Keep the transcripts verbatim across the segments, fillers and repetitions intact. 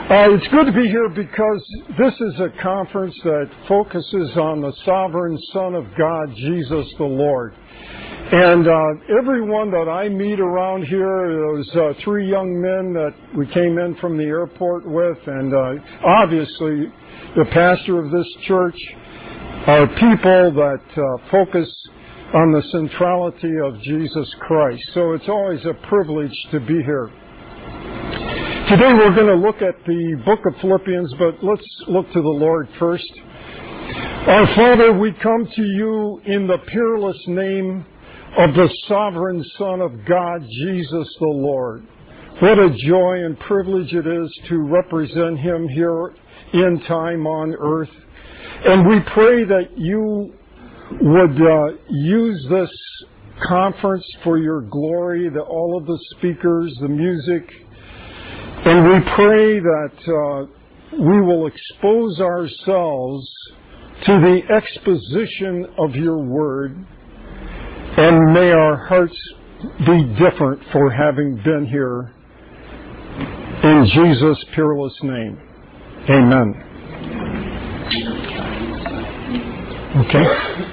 Uh, it's good to be here because this is a conference that focuses on the sovereign Son of God, Jesus the Lord. And uh, everyone that I meet around here, those uh, three young men that we came in from the airport with, and uh, obviously the pastor of this church, are people that uh, focus on the centrality of Jesus Christ. So it's always a privilege to be here. Today we're going to look at the book of Philippians, but let's look to the Lord first. Our Father, we come to you in the peerless name of the sovereign Son of God, Jesus the Lord. What a joy and privilege it is to represent Him here in time on earth. And we pray that you would uh, use this conference for your glory, that all of the speakers, the music, and we pray that uh, we will expose ourselves to the exposition of your word, and may our hearts be different for having been here. In Jesus' peerless name, amen. Okay.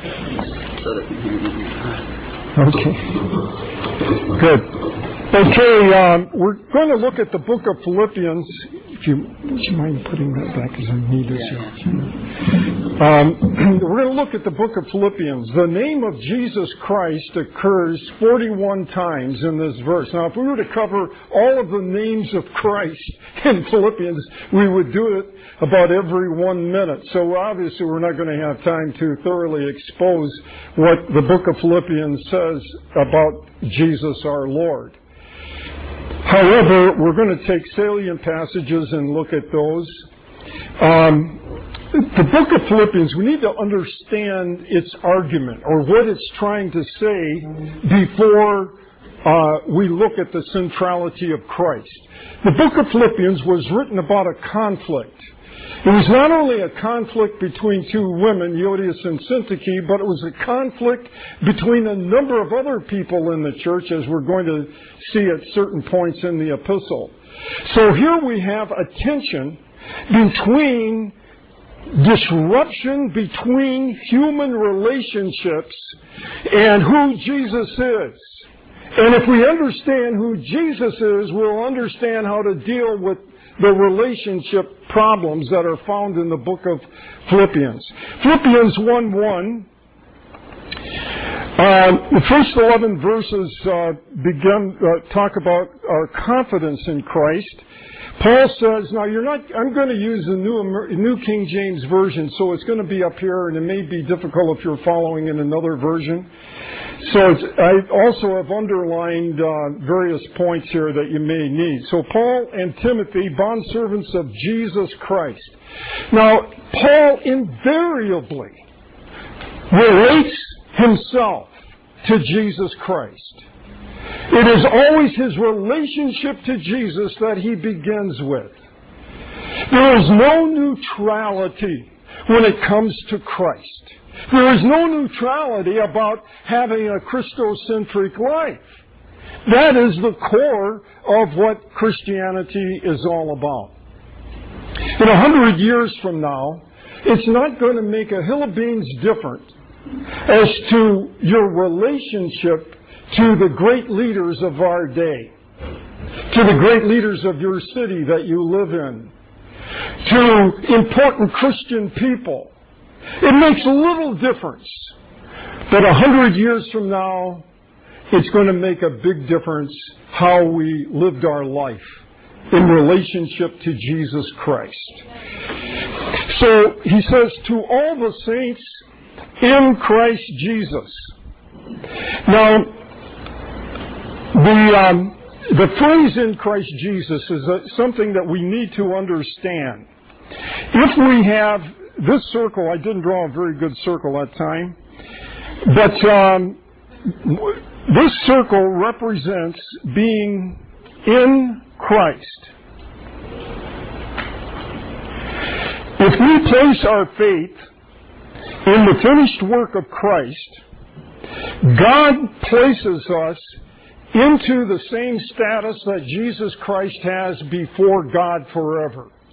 Okay. Good. Okay, um, we're going to look at the book of Philippians. If you, would you mind putting that back as I need this here? Um, we're going to look at the book of Philippians. The name of Jesus Christ occurs forty-one times in this verse. Now, if we were to cover all of the names of Christ in Philippians, we would do it about every one minute. So obviously, we're not going to have time to thoroughly expose what the book of Philippians says about Jesus our Lord. However, we're going to take salient passages and look at those. Um, the book of Philippians, we need to understand its argument or what it's trying to say before uh, we look at the centrality of Christ. The book of Philippians was written about a conflict. It was not only a conflict between two women, Euodias and Syntyche, but it was a conflict between a number of other people in the church, as we're going to see at certain points in the epistle. So here we have a tension between disruption between human relationships and who Jesus is. And if we understand who Jesus is, we'll understand how to deal with the relationship problems that are found in the book of Philippians. Philippians one one, uh, the first eleven verses uh, begin uh, talk about our confidence in Christ. Paul says, now you're not, I'm going to use the New, New King James Version, so it's going to be up here, and it may be difficult if you're following in another version. So it's, I also have underlined uh, various points here that you may need. So Paul and Timothy, bondservants of Jesus Christ. Now, Paul invariably relates himself to Jesus Christ. It is always his relationship to Jesus that he begins with. There is no neutrality when it comes to Christ. There is no neutrality about having a Christocentric life. That is the core of what Christianity is all about. In a hundred years from now, it's not going to make a hill of beans different as to your relationship to the great leaders of our day, to the great leaders of your city that you live in, to important Christian people. It makes little difference. But a hundred years from now, it's going to make a big difference how we lived our life in relationship to Jesus Christ. So he says, to all the saints in Christ Jesus. Now, the um, the phrase in Christ Jesus is uh, something that we need to understand. If we have this circle, I didn't draw a very good circle that time, but um, this circle represents being in Christ. If we place our faith in the finished work of Christ, God places us into the same status that Jesus Christ has before God forever.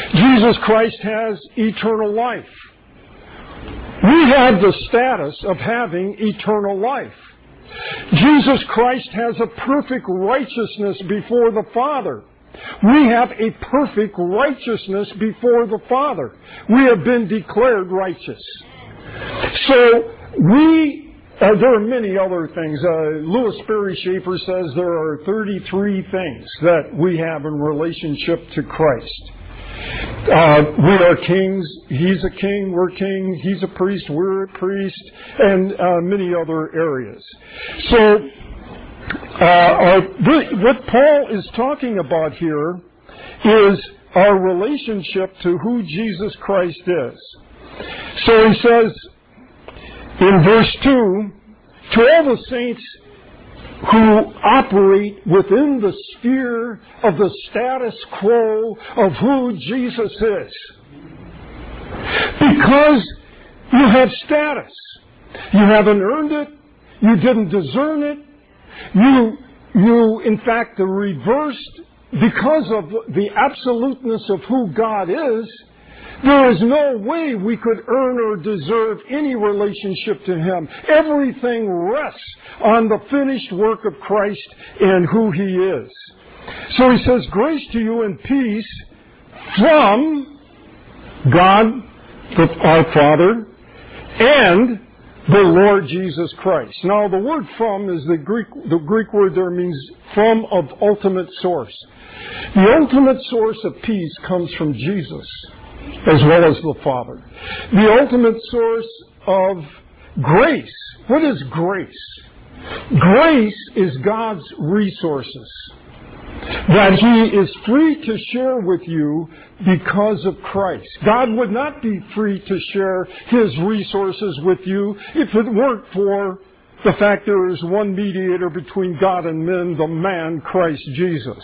Jesus Christ has eternal life. We have the status of having eternal life. Jesus Christ has a perfect righteousness before the Father. We have a perfect righteousness before the Father. We have been declared righteous. So we, uh, there are many other things. Uh, Louis Sperry Schaefer says there are thirty-three things that we have in relationship to Christ. Uh, we are kings. He's a king. We're king. He's a priest. We're a priest. And uh, many other areas. So uh, our, what Paul is talking about here is our relationship to who Jesus Christ is. So he says in verse two, to all the saints who operate within the sphere of the status quo of who Jesus is. Because you have status. You haven't earned it. You didn't deserve it. You, you, in fact, the reversed, because of the absoluteness of who God is, there is no way we could earn or deserve any relationship to Him. Everything rests on the finished work of Christ and who He is. So he says, grace to you and peace from God, our Father, and the Lord Jesus Christ. Now, the word from is the Greek, the Greek word there means from of ultimate source. The ultimate source of peace comes from Jesus, as well as the Father. The ultimate source of grace. What is grace? Grace is God's resources that He is free to share with you because of Christ. God would not be free to share His resources with you if it weren't for the fact there is one mediator between God and men, the man Christ Jesus.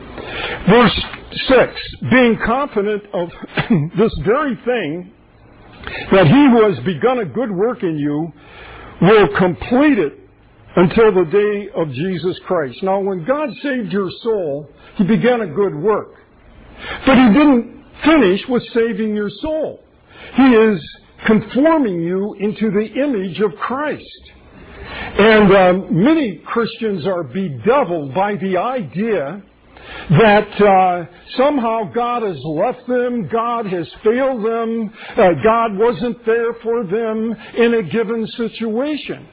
Verse six, being confident of this very thing, that He who has begun a good work in you will complete it until the day of Jesus Christ. Now, when God saved your soul, He began a good work. But He didn't finish with saving your soul. He is conforming you into the image of Christ. And um, many Christians are bedeviled by the idea that uh, somehow God has left them, God has failed them, uh, God wasn't there for them in a given situation.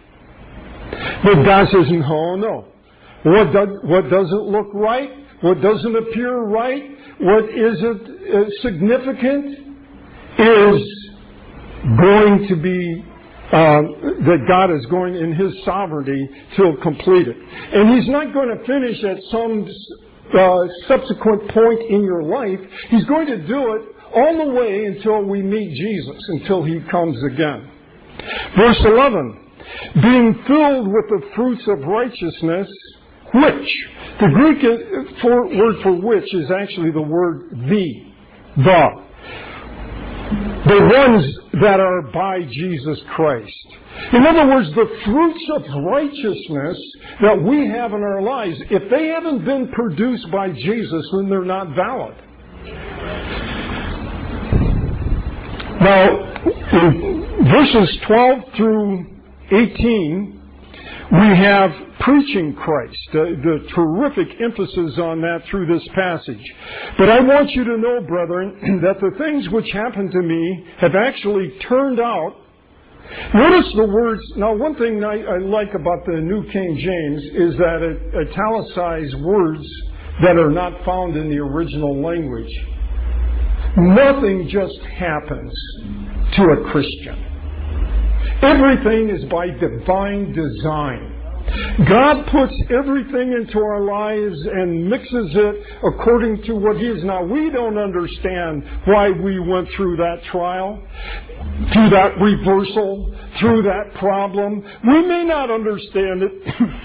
But God says, no, no. What, does, what doesn't look right, what doesn't appear right, what isn't uh, significant is going to be, uh, that God is going in His sovereignty to complete it. And He's not going to finish at some uh, subsequent point in your life. He's going to do it all the way until we meet Jesus, until He comes again. Verse eleven. Being filled with the fruits of righteousness, which, the Greek for, word for which is actually the word the, the. The ones that are by Jesus Christ. In other words, the fruits of righteousness that we have in our lives, if they haven't been produced by Jesus, then they're not valid. Now, in verses twelve through eighteen, we have preaching Christ, uh, the terrific emphasis on that through this passage. But I want you to know, brethren, that the things which happened to me have actually turned out. Notice the words. Now, one thing I, I like about the New King James is that it italicizes words that are not found in the original language. Nothing just happens to a Christian. Everything is by divine design. God puts everything into our lives and mixes it according to what He is. Now, we don't understand why we went through that trial, through that reversal, through that problem. We may not understand it,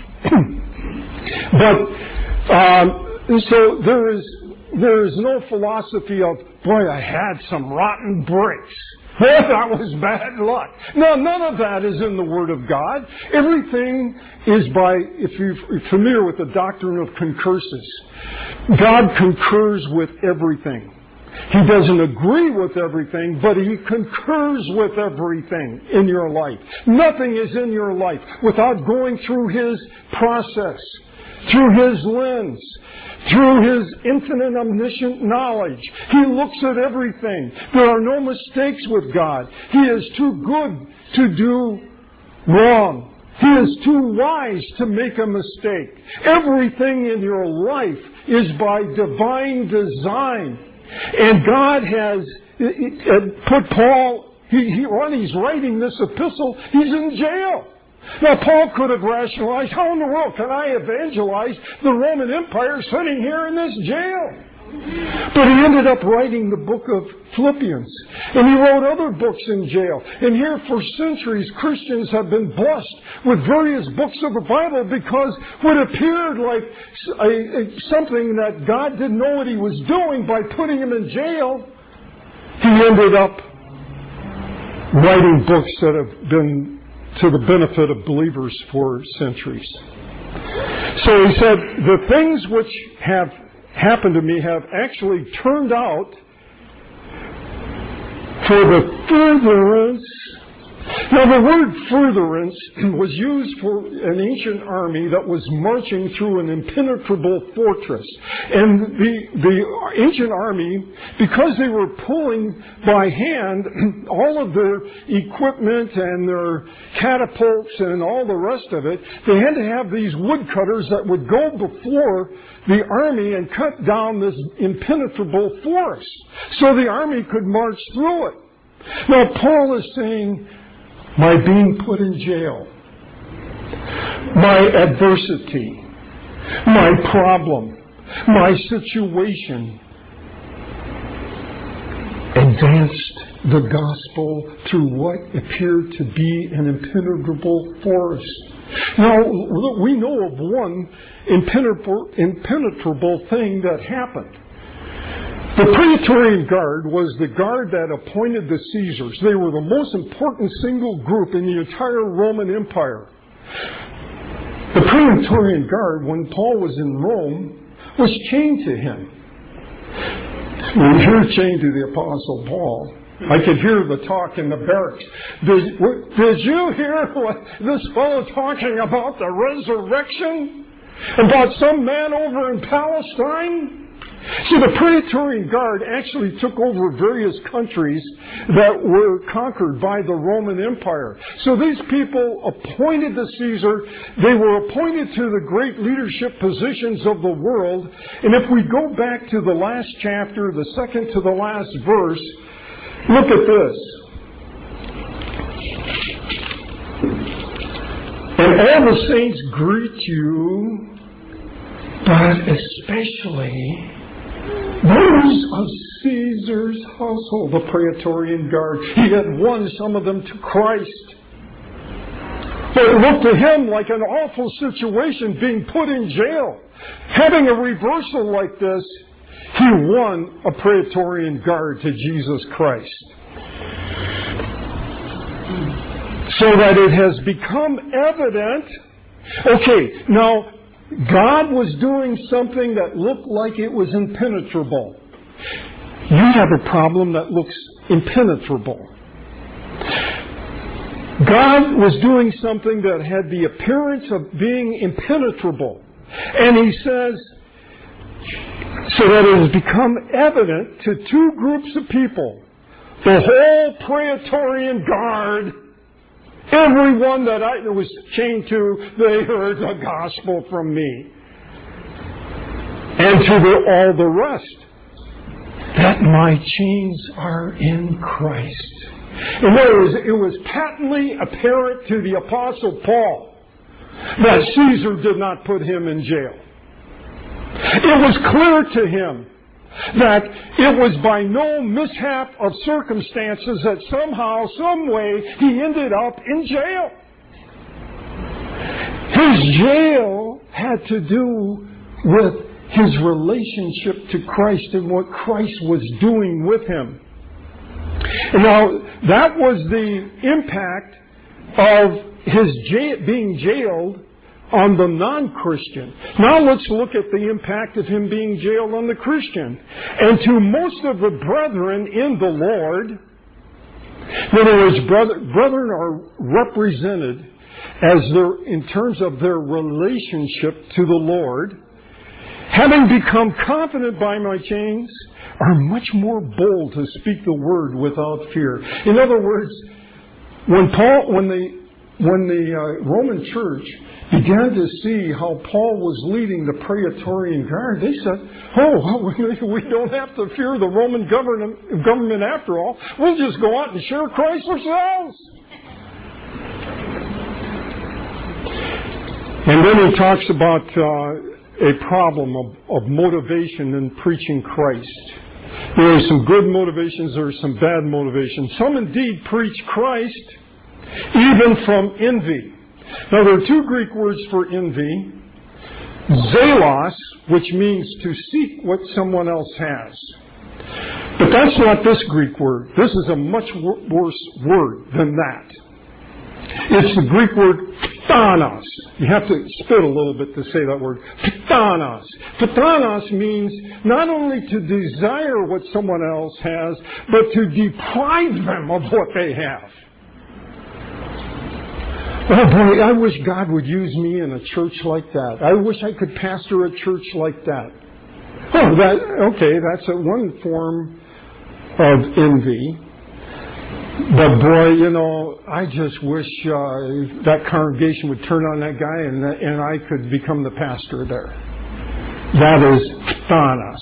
but um, so there is there is no philosophy of, boy, I had some rotten bricks. Well, that was bad luck. No, none of that is in the Word of God. Everything is by, if you're familiar with the doctrine of concursus, God concurs with everything. He doesn't agree with everything, but he concurs with everything in your life. Nothing is in your life without going through his process, through his lens, through his infinite omniscient knowledge. He looks at everything. There are no mistakes with God. He is too good to do wrong. He is too wise to make a mistake. Everything in your life is by divine design. And God has put Paul, he, he, when he's writing this epistle, he's in jail. Now, Paul could have rationalized, how in the world can I evangelize the Roman Empire sitting here in this jail? But he ended up writing the book of Philippians. And he wrote other books in jail. And here for centuries, Christians have been blessed with various books of the Bible because what appeared like a, a, something that God didn't know what he was doing by putting him in jail, he ended up writing books that have been to the benefit of believers for centuries. So he said, the things which have happened to me have actually turned out for the furtherance. Now, the word furtherance was used for an ancient army that was marching through an impenetrable fortress. And the, the ancient army, because they were pulling by hand all of their equipment and their catapults and all the rest of it, they had to have these woodcutters that would go before the army and cut down this impenetrable forest so the army could march through it. Now, Paul is saying, my being put in jail, my adversity, my problem, my situation advanced the gospel through what appeared to be an impenetrable forest. Now, we know of one impenetrable, impenetrable thing that happened. The Praetorian Guard was the guard that appointed the Caesars. They were the most important single group in the entire Roman Empire. The Praetorian Guard, when Paul was in Rome, was chained to him. When you're chained to the Apostle Paul, I could hear the talk in the barracks. Did, did you hear what this fellow talking about the resurrection? About some man over in Palestine? See, the Praetorian Guard actually took over various countries that were conquered by the Roman Empire. So these people appointed the Caesar. They were appointed to the great leadership positions of the world. And if we go back to the last chapter, the second to the last verse, look at this. And all the saints greet you, but especially those of Caesar's household, the Praetorian Guard. He had won some of them to Christ. But it looked to him like an awful situation, being put in jail. Having a reversal like this, he won a Praetorian Guard to Jesus Christ. So that it has become evident. Okay, now, God was doing something that looked like it was impenetrable. You have a problem that looks impenetrable. God was doing something that had the appearance of being impenetrable. And he says, so that it has become evident to two groups of people, the whole Praetorian Guard, everyone that I was chained to, they heard the gospel from me. And to the, all the rest, that my chains are in Christ. In other words, it was patently apparent to the Apostle Paul that Caesar did not put him in jail. It was clear to him that it was by no mishap of circumstances that somehow, some way, he ended up in jail. His jail had to do with his relationship to Christ and what Christ was doing with him. Now, that was the impact of his jail, being jailed on the non-Christian. Now let's look at the impact of him being jailed on the Christian. And to most of the brethren in the Lord, in other words, brother, brethren are represented as their, in terms of their relationship to the Lord, having become confident by my chains, are much more bold to speak the word without fear. In other words, when Paul, when the when the uh, Roman Church began to see how Paul was leading the Praetorian Guard, they said, "Oh, we don't have to fear the Roman government government after all. We'll just go out and share Christ ourselves." And then he talks about uh, a problem of, of motivation in preaching Christ. There are some good motivations, there are some bad motivations. Some indeed preach Christ even from envy. Now there are two Greek words for envy. Zelos, which means to seek what someone else has. But that's not this Greek word. This is a much worse word than that. It's the Greek word phthanos. You have to spit a little bit to say that word. Phthanos. Phthanos means not only to desire what someone else has, but to deprive them of what they have. Oh boy, I wish God would use me in a church like that. I wish I could pastor a church like that. Oh, that, okay, that's a one form of envy. But boy, you know, I just wish uh, that congregation would turn on that guy and, and I could become the pastor there. That is phthanos.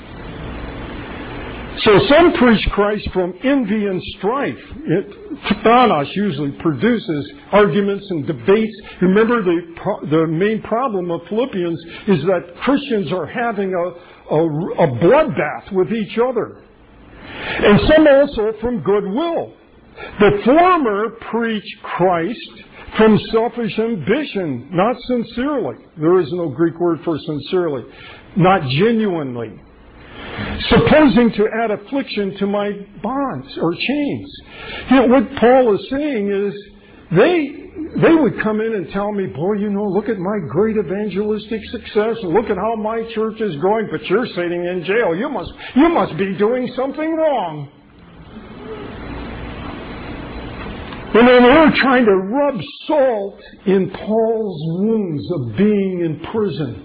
So some preach Christ from envy and strife. It, phthanos usually produces arguments and debates. Remember, the the main problem of Philippians is that Christians are having a, a, a bloodbath with each other. And some also from goodwill. The former preach Christ from selfish ambition, not sincerely. There is no Greek word for sincerely. Not genuinely. Supposing to add affliction to my bonds or chains. You know, what Paul is saying is they they would come in and tell me, boy, you know, look at my great evangelistic success and look at how my church is growing, but you're sitting in jail. You must you must be doing something wrong. And then they're trying to rub salt in Paul's wounds of being in prison.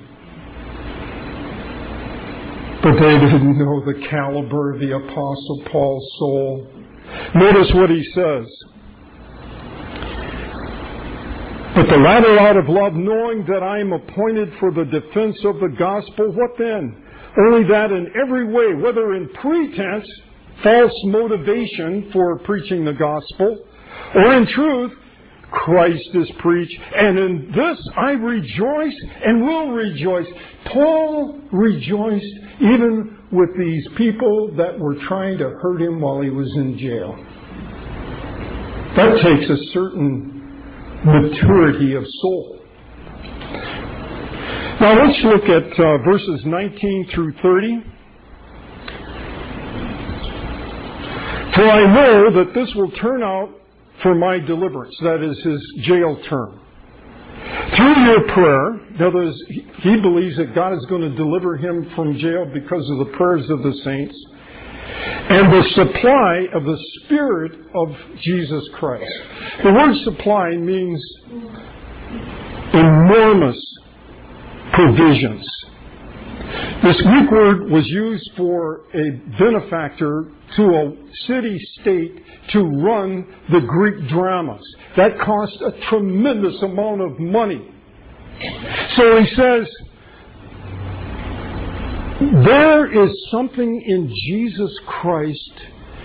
But they didn't know the caliber of the Apostle Paul's soul. Notice what he says. But the latter out of love, knowing that I am appointed for the defense of the gospel, what then? Only that in every way, whether in pretense, false motivation for preaching the gospel, or in truth, Christ is preached, and in this I rejoice and will rejoice. Paul rejoiced even with these people that were trying to hurt him while he was in jail. That takes a certain maturity of soul. Now let's look at uh, verses nineteen through thirty. For I know that this will turn out for my deliverance. That is his jail term. Through your prayer, in other words, he believes that God is going to deliver him from jail because of the prayers of the saints and the supply of the Spirit of Jesus Christ. The word supply means enormous provisions. This Greek word was used for a benefactor to a city-state to run the Greek dramas. That cost a tremendous amount of money. So he says, there is something in Jesus Christ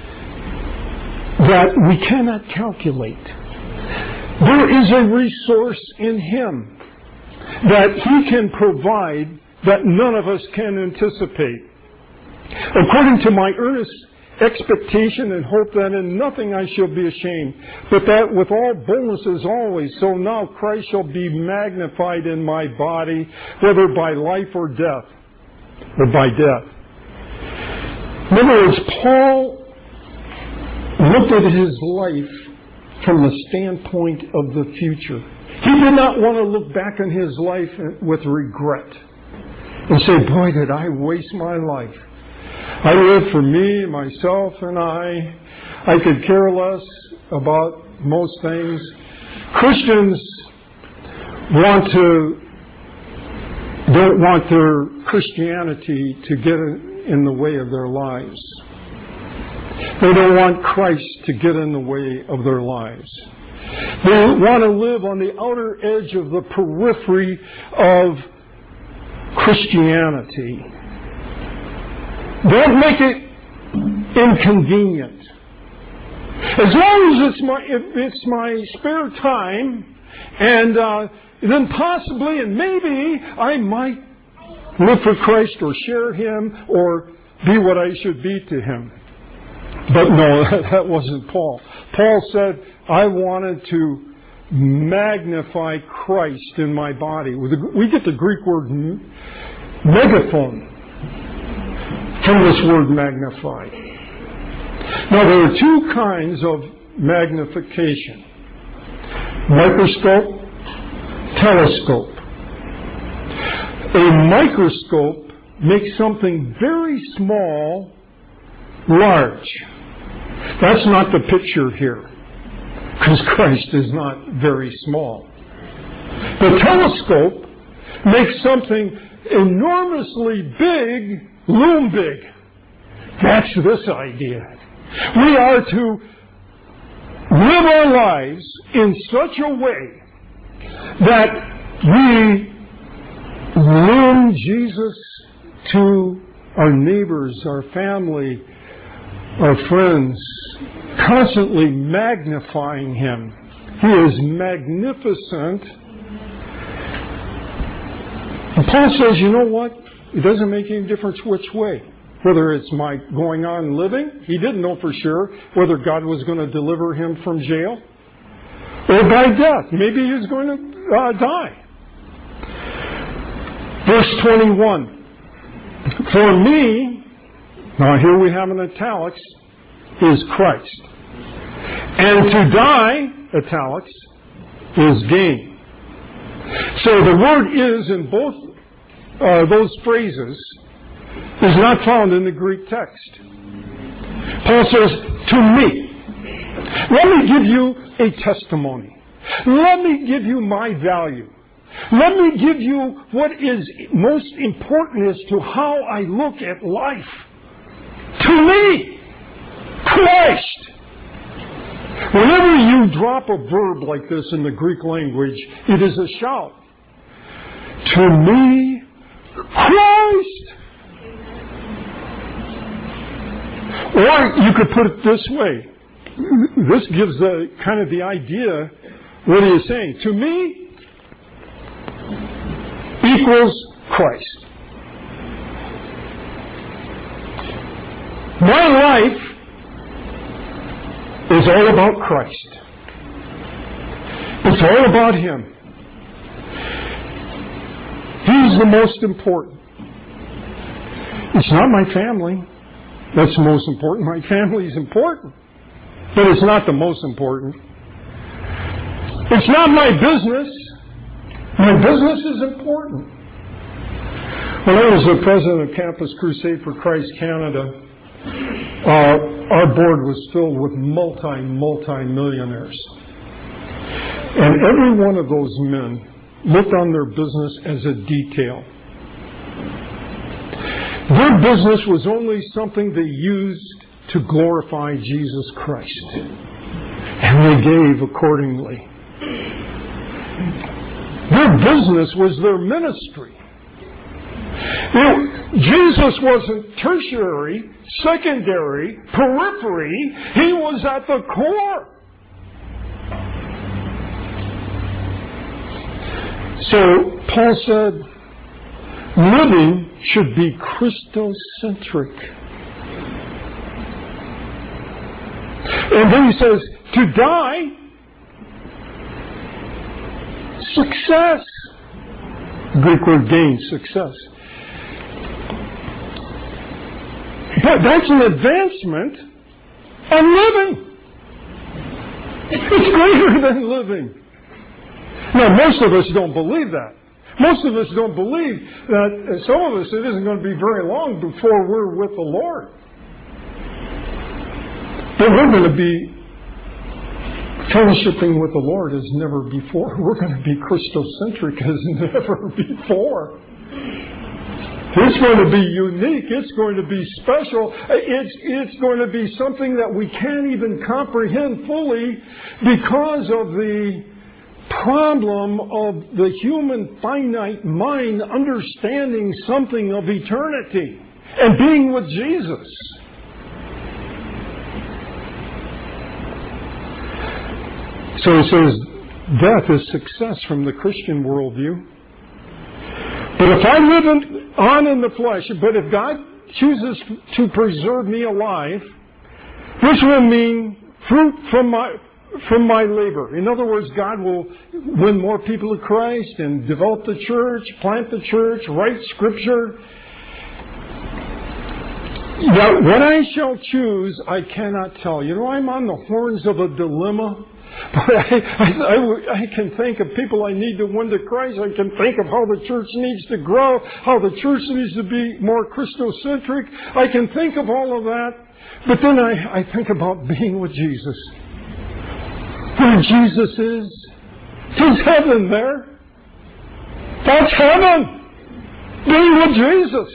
that we cannot calculate. There is a resource in Him that He can provide that none of us can anticipate. According to my earnest expectation and hope that in nothing I shall be ashamed, but that with all boldness as always, so now Christ shall be magnified in my body, whether by life or death, or by death. In other words, Paul looked at his life from the standpoint of the future. He did not want to look back on his life with regret and say, boy, did I waste my life. I lived for me, myself, and I. I could care less about most things. Christians want to, don't want their Christianity to get in the way of their lives. They don't want Christ to get in the way of their lives. They want to live on the outer edge of the periphery of Christianity. Don't make it inconvenient. As long as it's my, if it's my spare time, and uh, then possibly and maybe I might live for Christ or share Him or be what I should be to Him. But no, that wasn't Paul. Paul said, I wanted to magnify Christ in my body. We get the Greek word megaphone from this word magnify. Now, there are two kinds of magnification. Microscope, telescope. A microscope makes something very small large. That's not the picture here, because Christ is not very small. The telescope makes something enormously big loom big. That's this idea. We are to live our lives in such a way that we loom Jesus to our neighbors, our family, our friends, constantly magnifying Him. He is magnificent. And Paul says, you know what? It doesn't make any difference which way. Whether it's my going on living, he didn't know for sure whether God was going to deliver him from jail, or by death. Maybe he was going to uh, die. Verse twenty-one. For me, now here we have in italics, is Christ. And to die, italics, is gain. So the word is in both uh, those phrases is not found in the Greek text. Paul says, to me, let me give you a testimony. Let me give you my value. Let me give you what is most important as to how I look at life. To me, Christ. Whenever you drop a verb like this in the Greek language, it is a shout. To me, Christ. Or you could put it this way. This gives the kind of the idea what he is saying. To me equals Christ. My life is all about Christ. It's all about Him. He's the most important. It's not my family. That's the most important. My family is important. But it's not the most important. It's not my business. My business is important. When I was the president of Campus Crusade for Christ Canada, uh, our board was filled with multi, multi-millionaires. And every one of those men looked on their business as a detail. Their business was only something they used to glorify Jesus Christ. And they gave accordingly. Their business was their ministry. You know, Jesus wasn't tertiary, secondary, periphery. He was at the core. So Paul said, living should be Christocentric. And then he says, to die, success. Greek word gain, success. But that's an advancement on living. It's greater than living. Now, most of us don't believe that. Most of us don't believe that, some of us, it isn't going to be very long before we're with the Lord. But we're going to be fellowshipping with the Lord as never before. We're going to be Christocentric as never before. It's going to be unique. It's going to be special. It's, it's going to be something that we can't even comprehend fully because of the problem of the human finite mind understanding something of eternity and being with Jesus. So he says, death is success from the Christian worldview. But if I live in, on in the flesh, but if God chooses to preserve me alive, this will mean fruit from my from my labor. In other words, God will win more people to Christ and develop the church, plant the church, write Scripture. Now, what I shall choose, I cannot tell. You know, I'm on the horns of a dilemma. But I, I, I, I can think of people I need to win to Christ. I can think of how the church needs to grow, how the church needs to be more Christocentric. I can think of all of that. But then I, I think about being with Jesus. Where Jesus is, there's heaven there. That's heaven. Being with Jesus.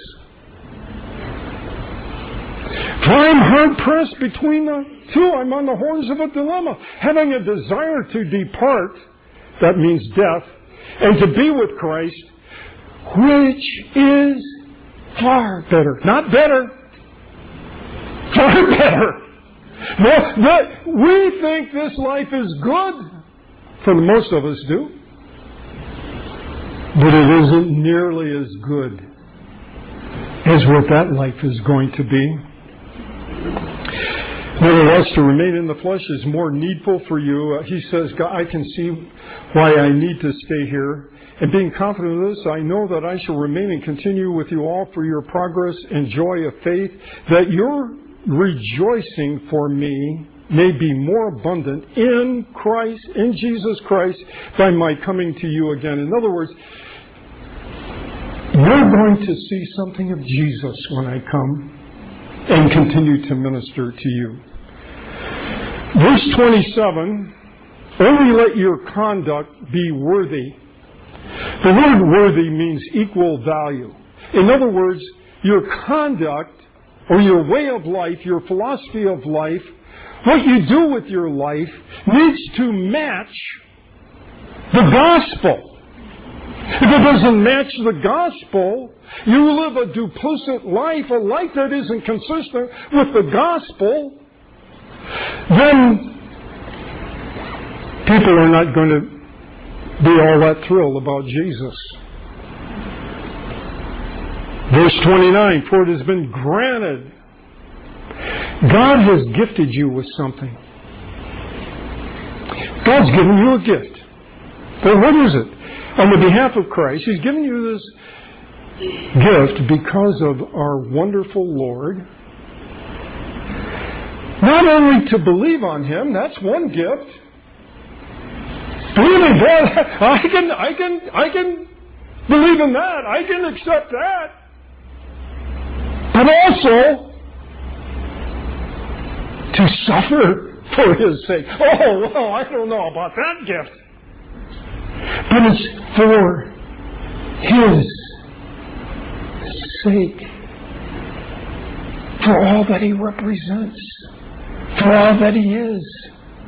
For I'm hard pressed between the two. I'm on the horns of a dilemma. Having a desire to depart, that means death, and to be with Christ, which is far better. Not better. Far better. No, no, we think this life is good. For most of us do. But it isn't nearly as good as what that life is going to be. Nevertheless, to remain in the flesh is more needful for you. Uh, he says, God, I can see why I need to stay here. And being confident of this, I know that I shall remain and continue with you all for your progress and joy of faith, that your rejoicing for me may be more abundant in Christ, in Jesus Christ, by my coming to you again. In other words, you're going to see something of Jesus when I come and continue to minister to you. Verse twenty-seven, only let your conduct be worthy. The word worthy means equal value. In other words, your conduct or your way of life, your philosophy of life, what you do with your life needs to match the gospel. If it doesn't match the gospel, you live a duplicit life, a life that isn't consistent with the gospel, then people are not going to be all that thrilled about Jesus. Verse twenty-nine, for it has been granted. God has gifted you with something. God's given you a gift. Well, what is it? On the behalf of Christ, He's given you this gift because of our wonderful Lord. Not only to believe on Him, that's one gift. Believing that, I can, I can, I can believe in that. I can accept that. But also to suffer for His sake. Oh, well, I don't know about that gift. But it's for His sake. For all that He represents. For all that He is.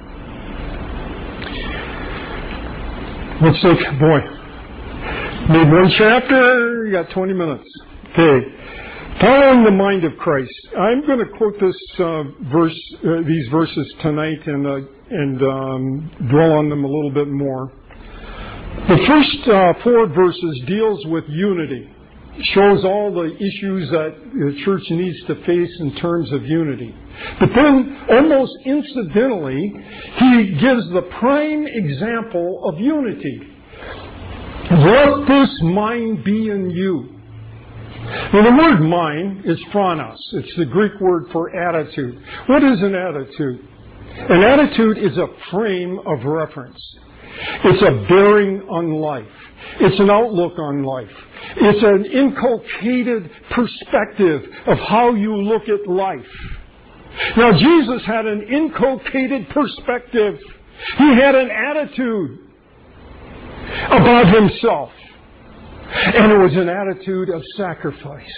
Let's take, boy, need one chapter, you got twenty minutes. Okay. Following the mind of Christ. I'm going to quote this uh, verse, uh, these verses tonight, and uh, and um, dwell on them a little bit more. The first uh, four verses deals with unity. Shows all the issues that the church needs to face in terms of unity. But then, almost incidentally, he gives the prime example of unity. Let this mind be in you. Now, the word mind is phronos. It's the Greek word for attitude. What is an attitude? An attitude is a frame of reference. It's a bearing on life. It's an outlook on life. It's an inculcated perspective of how you look at life. Now, Jesus had an inculcated perspective. He had an attitude about himself. And it was an attitude of sacrifice,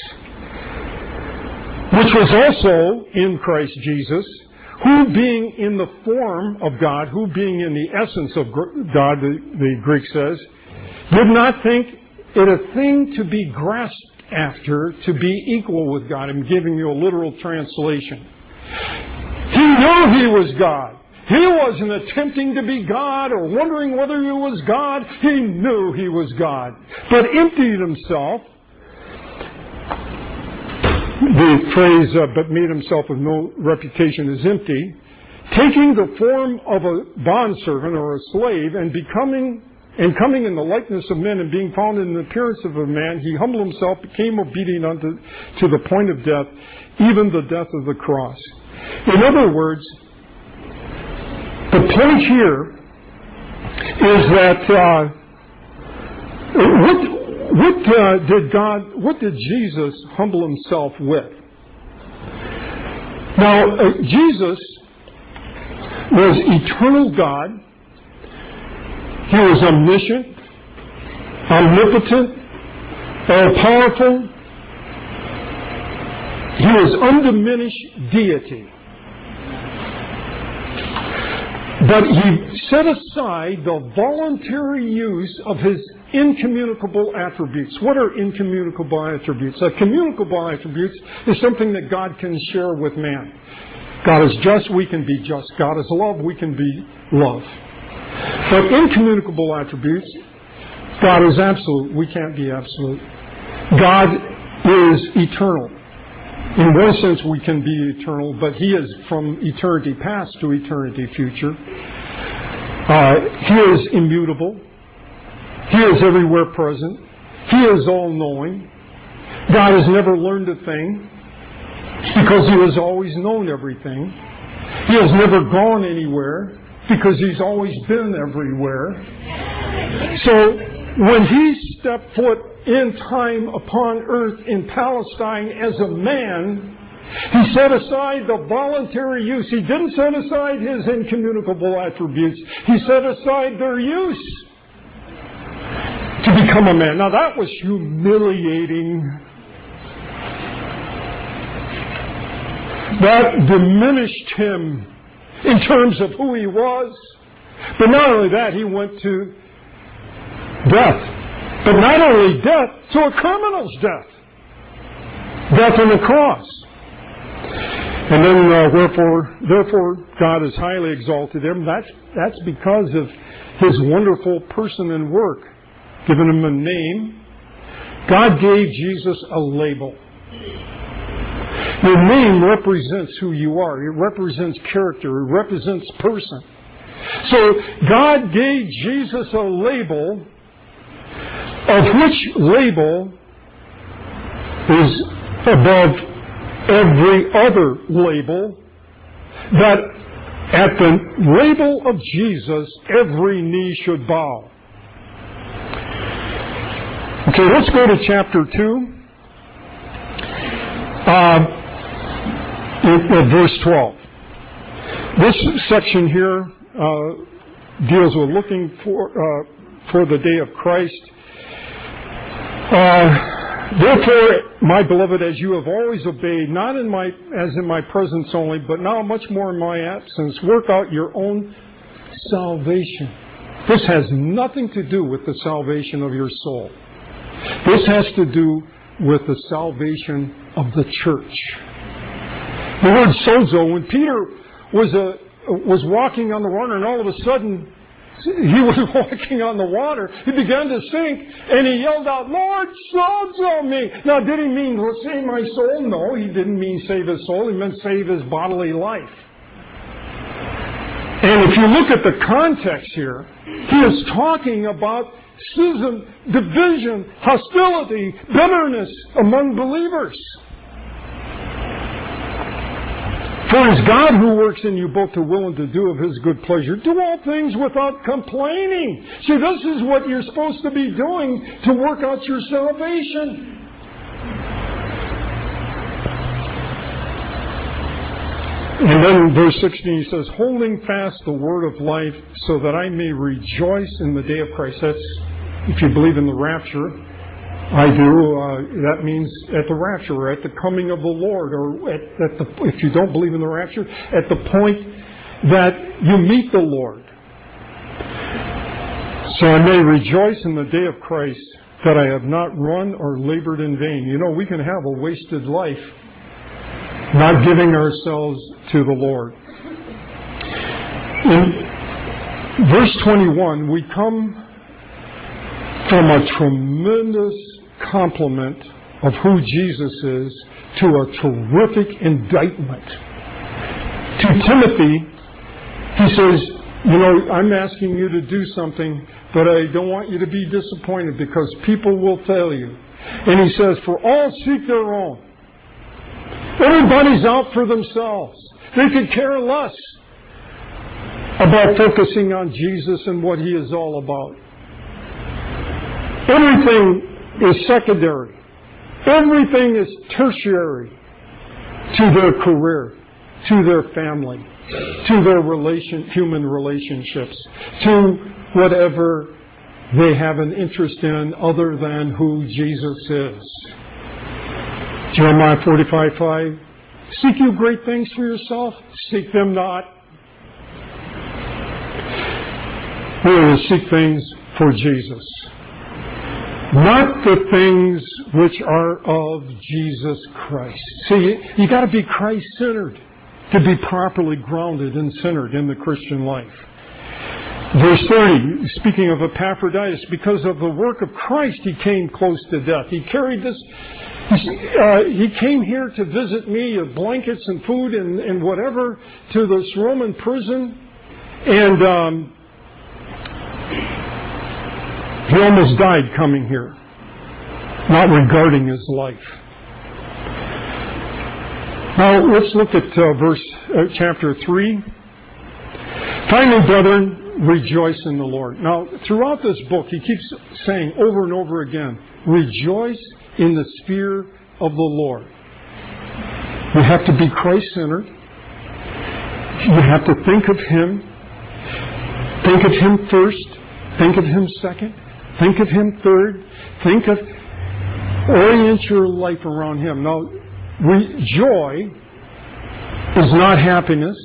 which was also in Christ Jesus, who being in the form of God, who being in the essence of God, the, the Greek says, did not think it a thing to be grasped after to be equal with God. I'm giving you a literal translation. He knew he was God. He wasn't attempting to be God or wondering whether he was God. He knew he was God, but emptied himself. The phrase, uh, but made himself of no reputation, is empty. Taking the form of a bondservant or a slave and becoming and coming in the likeness of men and being found in the appearance of a man, he humbled himself, became obedient unto to the point of death, even the death of the cross. In other words, the point here is that uh, what, what uh, did God, what did Jesus humble himself with? Now, uh, Jesus was eternal God. He was omniscient, omnipotent, all-powerful. He was undiminished deity. But he set aside the voluntary use of his incommunicable attributes. What are incommunicable attributes? Uh, communicable attributes is something that God can share with man. God is just, we can be just. God is love, we can be love. But incommunicable attributes, God is absolute, we can't be absolute. God is eternal. In one sense, we can be eternal, but He is from eternity past to eternity future. Uh, he is immutable. He is everywhere present. He is all-knowing. God has never learned a thing because He has always known everything. He has never gone anywhere because He's always been everywhere. So when He stepped foot in time upon earth in Palestine as a man, He set aside the voluntary use. He didn't set aside His incommunicable attributes. He set aside their use to become a man. Now that was humiliating. That diminished Him in terms of who He was. But not only that, He went to death. But not only death, to a criminal's death. Death on the cross. And then, uh, wherefore, therefore, God has highly exalted Him. That's, that's because of His wonderful person and work. Given Him a name. God gave Jesus a label. Your name represents who you are. It represents character. It represents person. So, God gave Jesus a label, of which label is above every other label, that at the label of Jesus, every knee should bow. Okay, let's go to chapter two, uh, in, in verse twelve. This section here uh, deals with looking for uh, for the day of Christ. Uh, Therefore, my beloved, as you have always obeyed, not in my as in my presence only, but now much more in my absence, work out your own salvation. This has nothing to do with the salvation of your soul. This has to do with the salvation of the church. The word sozo, when Peter was a, was walking on the water, and all of a sudden he was walking on the water, he began to sink, and he yelled out, "Lord, sozo me!" Now, did he mean save my soul? No, he didn't mean save his soul. He meant save his bodily life. And if you look at the context here, he is talking about schism, division, hostility, bitterness among believers. For it is God who works in you both to will and to do of His good pleasure. Do all things without complaining. See, this is what you're supposed to be doing to work out your salvation. And then in verse sixteen he says, holding fast the word of life so that I may rejoice in the day of Christ. That's, if you believe in the rapture, I do. Uh, that means at the rapture, or at the coming of the Lord, or at, at the, if you don't believe in the rapture, at the point that you meet the Lord. So I may rejoice in the day of Christ that I have not run or labored in vain. You know, we can have a wasted life not giving ourselves to the Lord. In verse twenty-one, we come from a tremendous compliment of who Jesus is to a terrific indictment. To Timothy, he says, you know, I'm asking you to do something, but I don't want you to be disappointed because people will fail you. And he says, for all seek their own. Everybody's out for themselves. They could care less about focusing on Jesus and what He is all about. Everything is secondary. Everything is tertiary to their career, to their family, to their relation, human relationships, to whatever they have an interest in other than who Jesus is. Jeremiah forty-five five, seek you great things for yourself, seek them not. We are to seek things for Jesus, not the things which are of Jesus Christ. See, you got to be Christ-centered to be properly grounded and centered in the Christian life. Verse thirty, speaking of Epaphroditus, because of the work of Christ he came close to death. He carried this, uh, he came here to visit me with blankets and food and, and whatever to this Roman prison. And um, he almost died coming here, not regarding his life. Now let's look at uh, verse uh, chapter three. Finally, brethren, rejoice in the Lord. Now, throughout this book, he keeps saying over and over again, rejoice in the sphere of the Lord. You have to be Christ-centered. You have to think of Him. Think of Him first. Think of Him second. Think of Him third. Think of, orient your life around Him. Now, re- joy is not happiness.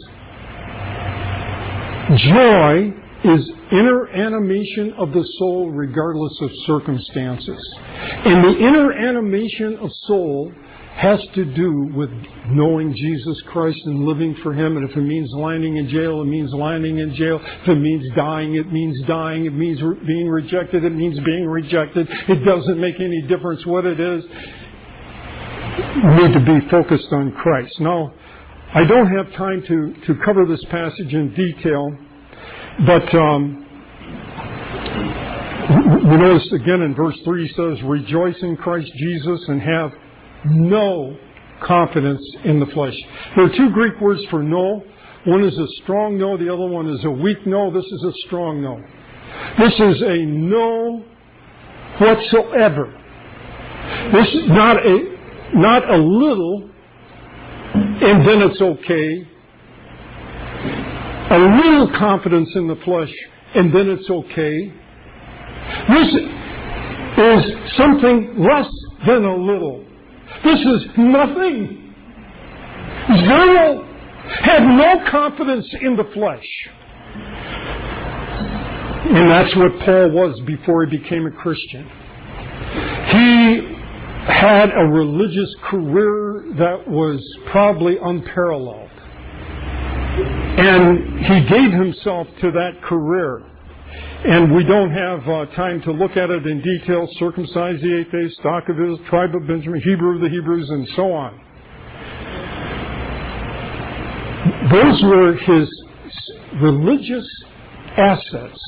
Joy is inner animation of the soul regardless of circumstances. And the inner animation of soul has to do with knowing Jesus Christ and living for Him. And if it means landing in jail, it means landing in jail. If it means dying, it means dying. It means re- being rejected, it means being rejected. It doesn't make any difference what it is. We need to be focused on Christ. Now, I don't have time to, to cover this passage in detail, but um, we notice again in verse three, he says, rejoice in Christ Jesus and have no confidence in the flesh. There are two Greek words for no. One is a strong no, the other one is a weak no. This is a strong no. This is a no whatsoever. This is not a, not a little, and then it's okay. A little confidence in the flesh, and then it's okay. This is something less than a little. This is nothing. Zero. Have no confidence in the flesh. And that's what Paul was before he became a Christian. He had a religious career that was probably unparalleled. And he gave himself to that career. And we don't have uh, time to look at it in detail. Circumcise the eighth day, stock of Israel, tribe of Benjamin, Hebrew of the Hebrews, and so on. Those were his religious assets.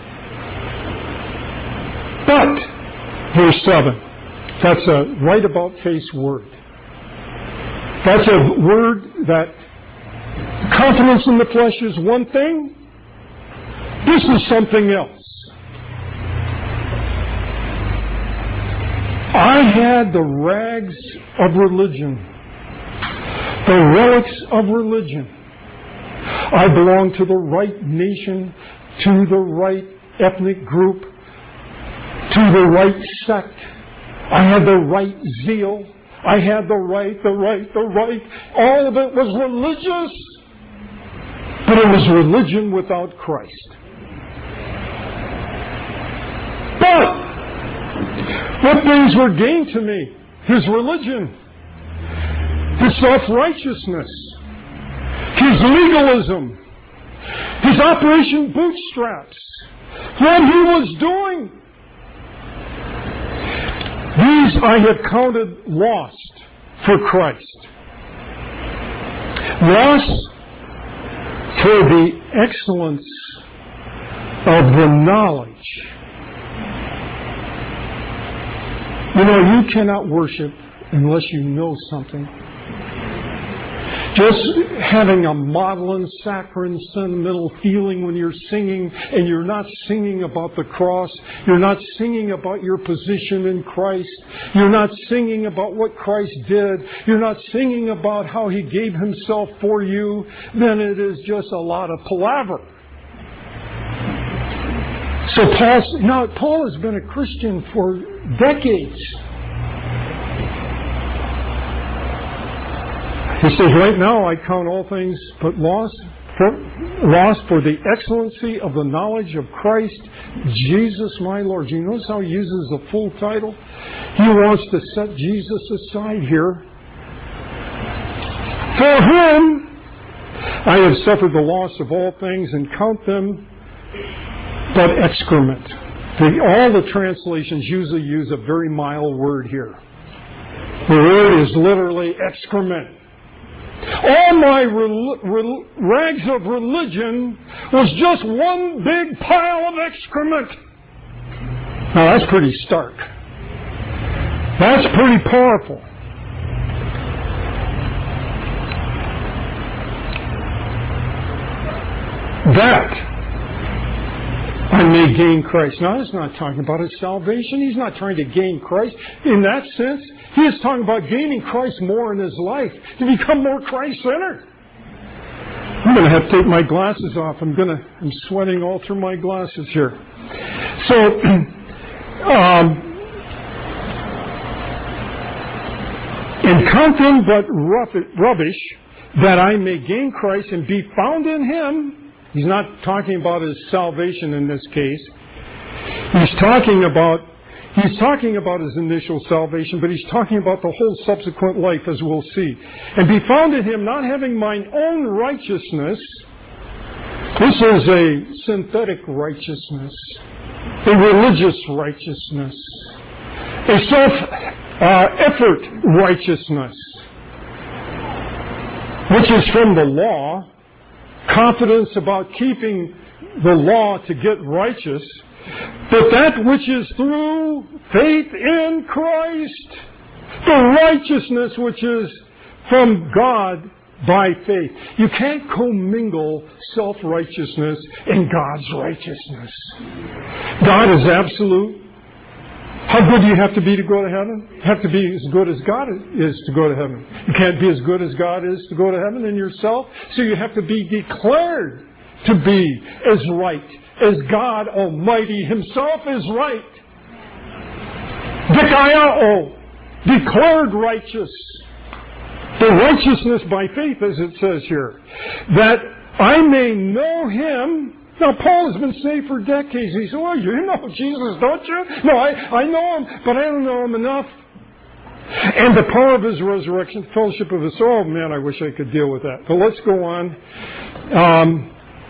But, verse seven, that's a right about face word. That's a word that Confidence in the flesh is one thing. This is something else. I had the rags of religion, the relics of religion. I belonged to the right nation, to the right ethnic group, to the right sect. I had the right zeal. I had the right, the right, the right. All of it was religious. But it was religion without Christ. But what things were gained to me? His religion, his self-righteousness, his legalism, his Operation Bootstraps, what he was doing. These I have counted lost for Christ. Lost for the excellence of the knowledge. You know, you cannot worship unless you know something. Just having a maudlin, saccharine, sentimental feeling when you're singing, and you're not singing about the cross, you're not singing about your position in Christ, you're not singing about what Christ did, you're not singing about how He gave Himself for you, then it is just a lot of palaver. So Paul, now Paul has been a Christian for decades. He says, right now I count all things but lost for, lost for the excellency of the knowledge of Christ Jesus my Lord. You notice how he uses the full title? He wants to set Jesus aside here. For whom I have suffered the loss of all things and count them but excrement. The, all the translations usually use a very mild word here. The word is literally excrement. All my rel- rel- rags of religion was just one big pile of excrement. Now that's pretty stark. That's pretty powerful. That I may gain Christ. Now, he's not talking about his salvation. He's not trying to gain Christ. In that sense, he is talking about gaining Christ more in his life, to become more Christ-centered. I'm going to have to take my glasses off. I'm going to, I'm sweating all through my glasses here. So, um, and count them but rubbish, that I may gain Christ and be found in Him. He's not talking about his salvation in this case. He's talking about he's talking about his initial salvation, but he's talking about the whole subsequent life, as we'll see. And be found in Him, not having mine own righteousness. This is a synthetic righteousness, a religious righteousness, a self-effort uh, righteousness, which is from the law. Confidence about keeping the law to get righteous, but that which is through faith in Christ, the righteousness which is from God by faith. You can't commingle self-righteousness and God's righteousness. God is absolute. How good do you have to be to go to heaven? You have to be as good as God is to go to heaven. You can't be as good as God is to go to heaven in yourself. So you have to be declared to be as right as God Almighty Himself is right. Dikaiao, declared righteous. The righteousness by faith, as it says here. That I may know Him. Now, Paul has been saved for decades. He said, well, you know Jesus, don't you? No, I, I know Him, but I don't know Him enough. And the power of His resurrection, the fellowship of His... Oh, man, I wish I could deal with that. But let's go on. Um,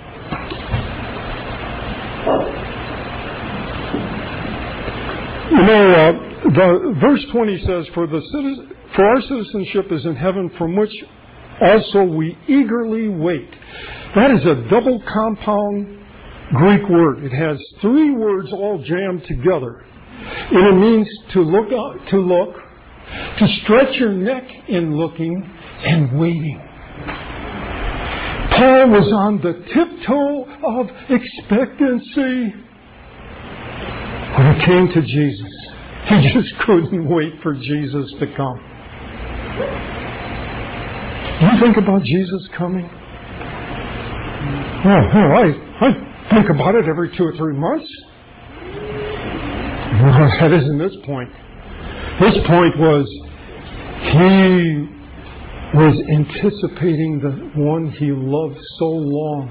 you know, uh, the verse twenty says, for, the citizen, for our citizenship is in heaven, from which also we eagerly wait. That is a double compound Greek word. It has three words all jammed together. And it means to look up, to look, to stretch your neck in looking and waiting. Paul was on the tiptoe of expectancy when it came to Jesus. He just couldn't wait for Jesus to come. Do you think about Jesus coming? Well, I, I think about it every two or three months. No, that isn't this point. This point was he was anticipating the one he loved so long.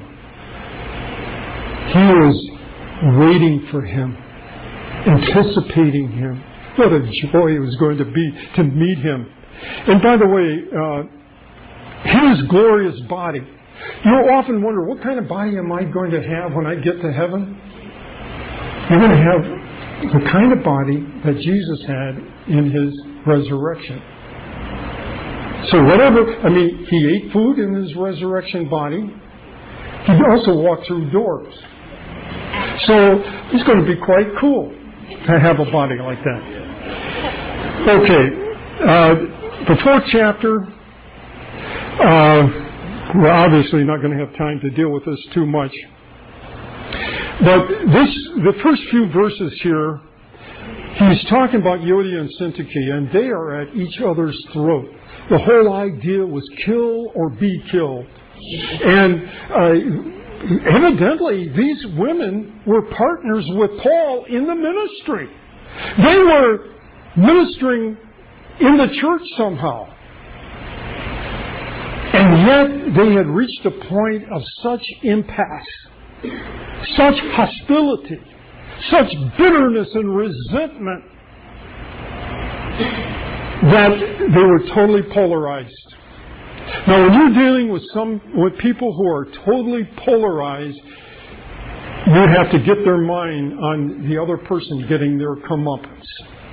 He was waiting for him, anticipating him. What a joy it was going to be to meet him. And by the way, uh, his glorious body. You'll often wonder, what kind of body am I going to have when I get to heaven? You're going to have the kind of body that Jesus had in his resurrection. So whatever, I mean, he ate food in his resurrection body. He also walked through doors. So it's going to be quite cool to have a body like that. Okay, uh, the fourth chapter, uh, we're obviously not going to have time to deal with this too much. But this, the first few verses here, he's talking about Euodia and Syntyche, and they are at each other's throat. The whole idea was kill or be killed. And uh, evidently, these women were partners with Paul in the ministry. They were ministering in the church somehow. And yet, they had reached a point of such impasse, such hostility, such bitterness and resentment that they were totally polarized. Now, when you're dealing with some with people who are totally polarized, you have to get their mind on the other person getting their comeuppance.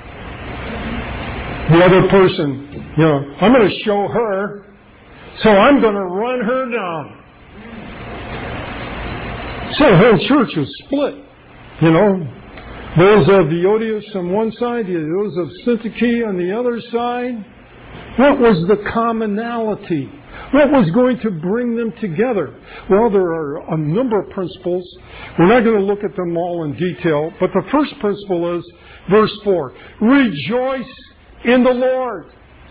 The other person, you know, I'm going to show her, so I'm going to run her down. So the whole church was split, you know. Those of Euodia on one side, those of Syntyche on the other side. What was the commonality? What was going to bring them together? Well, there are a number of principles. We're not going to look at them all in detail, but the first principle is verse four. Rejoice in the Lord.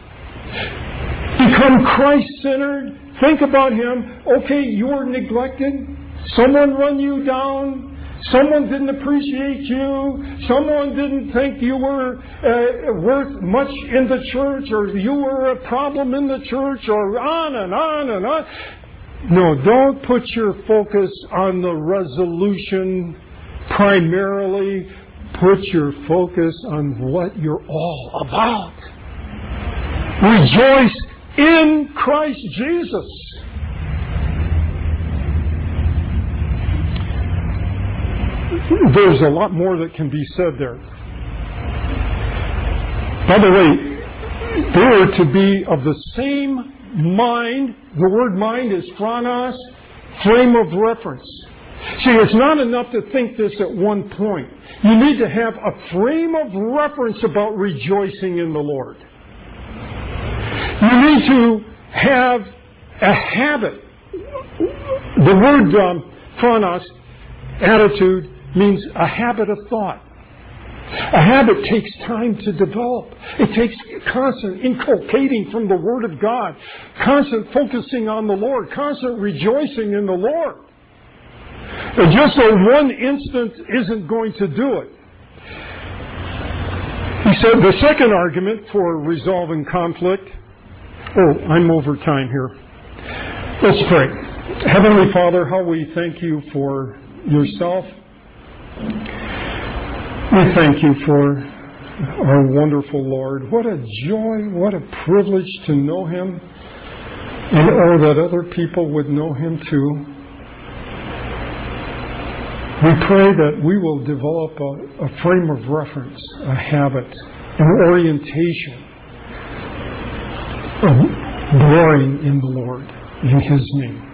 Become Christ-centered. Think about Him. Okay, you were neglected. Someone run you down. Someone didn't appreciate you. Someone didn't think you were uh, worth much in the church, or you were a problem in the church, or on and on and on. No, don't put your focus on the resolution primarily. Put your focus on what you're all about. Rejoice in Christ Jesus. There's a lot more that can be said there. By the way, they are to be of the same mind. The word mind is phronos, frame of reference. See, it's not enough to think this at one point. You need to have a frame of reference about rejoicing in the Lord. You need to have a habit. The word um, phronos, attitude, means a habit of thought. A habit takes time to develop. It takes constant inculcating from the Word of God, constant focusing on the Lord, constant rejoicing in the Lord. And just a one instant isn't going to do it. He said the second argument for resolving conflict. Oh, I'm over time here. Let's pray. Heavenly Father, how we thank you for yourself. We thank you for our wonderful Lord. What a joy, what a privilege to know Him, and oh, that other people would know Him too. We pray that we will develop a, a frame of reference, a habit, an orientation of glorying in the Lord, in His name.